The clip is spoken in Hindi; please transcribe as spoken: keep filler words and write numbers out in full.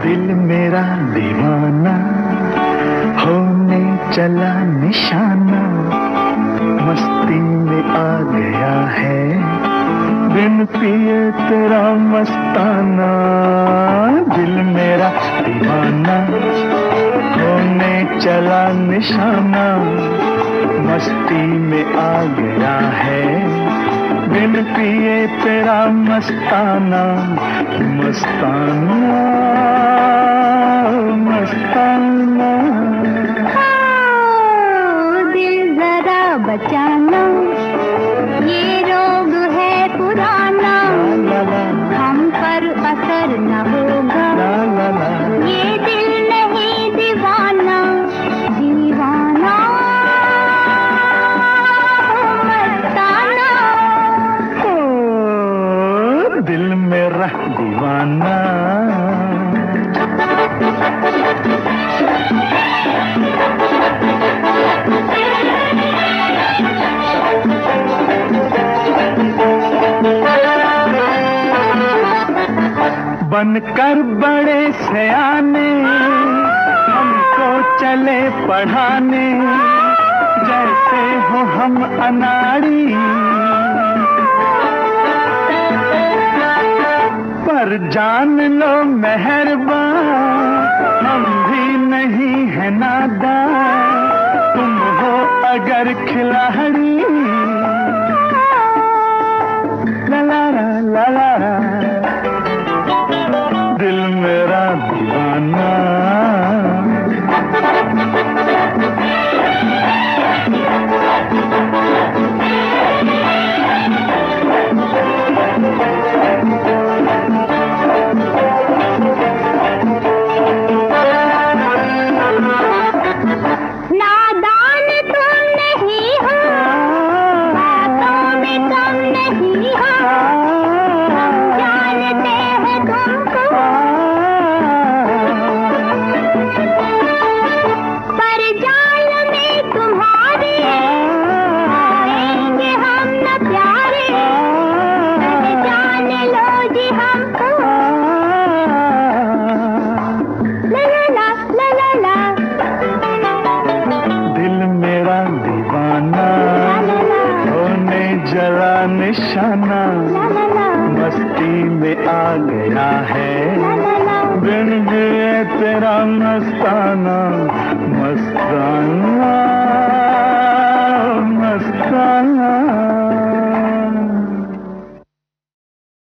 दिल मेरा दीवाना होने चला निशाना, मस्ती में आ गया है बिन पिए तेरा मस्ताना। दिल मेरा दीवाना होने चला निशाना, मस्ती में आ गया है बिन पिए तेरा मस्ताना। मस्ताना मस्ताना दिल जरा बचाना, ये रोग है पुराना, हम पर असर न होगा, ये दिल नहीं दीवाना दीवाना। मस्ताना ओ दिल मेरा दीवाना। बनकर बड़े सयाने हमको चले पढ़ाने, जैसे हो हम अनाड़ी, पर जान लो मेहरबान हम भी नहीं है नादान, तुम हो अगर खिलाड़ी। ला ला ला ला ला दिल मेरा दीवाना। नादान तुम नहीं हो, बातों में कम नहीं हो, हम जानते हैं तुमको, पर जाल में तुम्हारे आएंगे हम न प्यारे, जान लो जी हमको। ला ला ला ला ला दिल मेरा दीवाना होने जला निशाना, मस्ती में आ गया है बिन जिए तेरा मस्ताना। मस्ताना मस्ताना